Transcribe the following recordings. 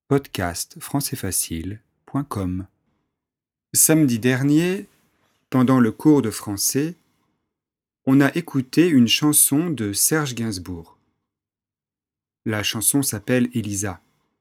Podcast françaisfacile.com. Samedi dernier, pendant le cours de français, on a écouté une chanson de Serge Gainsbourg. La chanson s'appelle Elisa.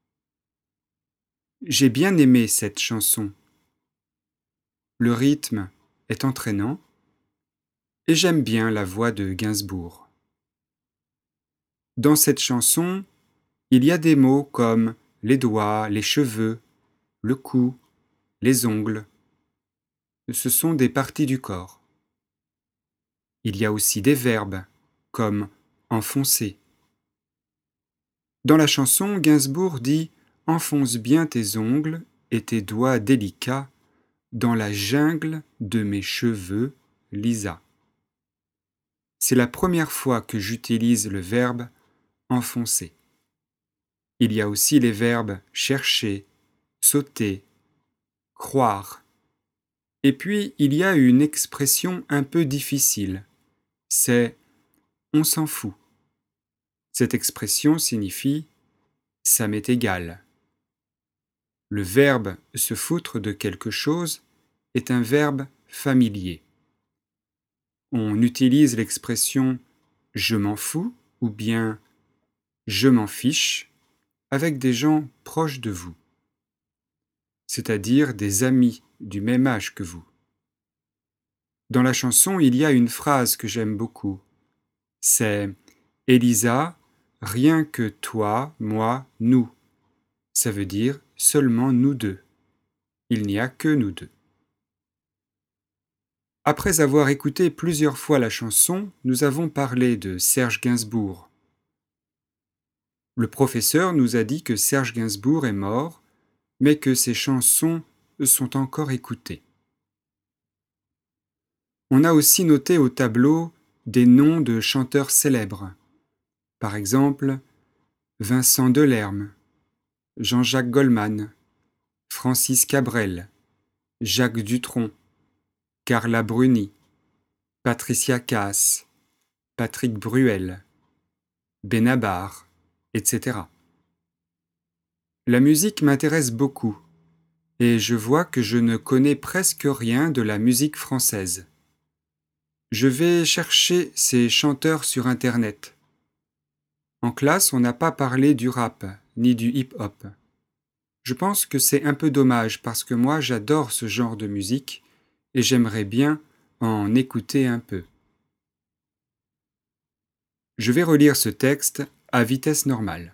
J'ai bien aimé cette chanson. Le rythme est entraînant et j'aime bien la voix de Gainsbourg. Dans cette chanson, il y a des mots comme les doigts, les cheveux, le cou, les ongles. Ce sont des parties du corps. Il y a aussi des verbes, comme enfoncer. Dans la chanson, Gainsbourg dit « Enfonce bien tes ongles et tes doigts délicats dans la jungle de mes cheveux, Lisa ». C'est la première fois que j'utilise le verbe « enfoncer ». Il y a aussi les verbes « chercher »,« sauter »,« croire ». Et puis, il y a une expression un peu difficile, c'est « on s'en fout ». Cette expression signifie « ça m'est égal ». Le verbe « se foutre de quelque chose » est un verbe familier. On utilise l'expression « je m'en fous » ou bien « je m'en fiche » avec des gens proches de vous, c'est-à-dire des amis du même âge que vous. Dans la chanson, il y a une phrase que j'aime beaucoup. C'est « Elisa, rien que toi, moi, nous ». Ça veut dire seulement nous deux. Il n'y a que nous deux. Après avoir écouté plusieurs fois la chanson, nous avons parlé de Serge Gainsbourg. Le professeur nous a dit que Serge Gainsbourg est mort, mais que ses chansons sont encore écoutées. On a aussi noté au tableau des noms de chanteurs célèbres. Par exemple, Vincent Delerme, Jean-Jacques Goldman, Francis Cabrel, Jacques Dutronc, Carla Bruni, Patricia Cass, Patrick Bruel, Benabar, etc. La musique m'intéresse beaucoup et je vois que je ne connais presque rien de la musique française. Je vais chercher ces chanteurs sur Internet. En classe, on n'a pas parlé du rap ni du hip-hop. Je pense que c'est un peu dommage parce que moi j'adore ce genre de musique et j'aimerais bien en écouter un peu. Je vais relire ce texte à vitesse normale.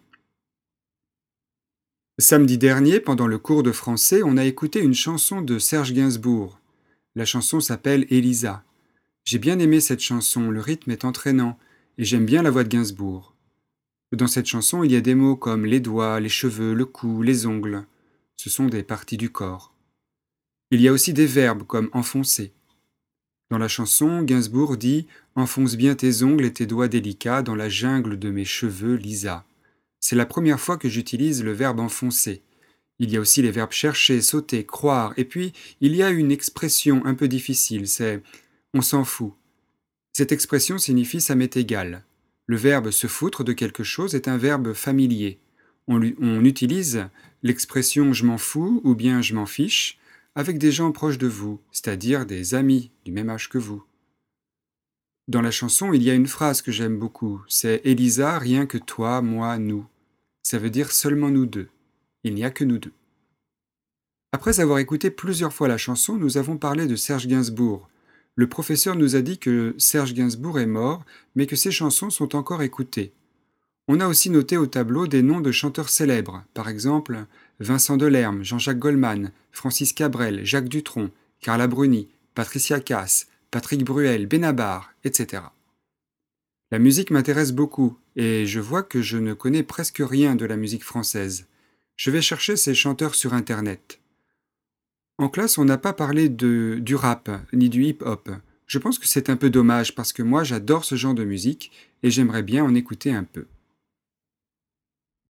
Samedi dernier, pendant le cours de français, on a écouté une chanson de Serge Gainsbourg. La chanson s'appelle Elisa. J'ai bien aimé cette chanson, le rythme est entraînant et j'aime bien la voix de Gainsbourg. Dans cette chanson, il y a des mots comme les doigts, les cheveux, le cou, les ongles. Ce sont des parties du corps. Il y a aussi des verbes comme enfoncer. Dans la chanson, Gainsbourg dit « Enfonce bien tes ongles et tes doigts délicats dans la jungle de mes cheveux, Lisa ». C'est la première fois que j'utilise le verbe enfoncer. Il y a aussi les verbes chercher, sauter, croire, et puis il y a une expression un peu difficile, c'est « on s'en fout ». Cette expression signifie « ça m'est égal ». Le verbe se foutre de quelque chose est un verbe familier. On utilise l'expression « je m'en fous » ou bien « je m'en fiche » avec des gens proches de vous, c'est-à-dire des amis du même âge que vous. Dans la chanson, il y a une phrase que j'aime beaucoup, c'est « Elisa, rien que toi, moi, nous ». Ça veut dire seulement nous deux. Il n'y a que nous deux. Après avoir écouté plusieurs fois la chanson, nous avons parlé de Serge Gainsbourg. Le professeur nous a dit que Serge Gainsbourg est mort, mais que ses chansons sont encore écoutées. On a aussi noté au tableau des noms de chanteurs célèbres, par exemple Vincent Delerme, Jean-Jacques Goldman, Francis Cabrel, Jacques Dutronc, Carla Bruni, Patricia Cass, Patrick Bruel, Benabar, etc. La musique m'intéresse beaucoup et je vois que je ne connais presque rien de la musique française. Je vais chercher ces chanteurs sur Internet. En classe, on n'a pas parlé du rap ni du hip-hop. Je pense que c'est un peu dommage parce que moi j'adore ce genre de musique et j'aimerais bien en écouter un peu.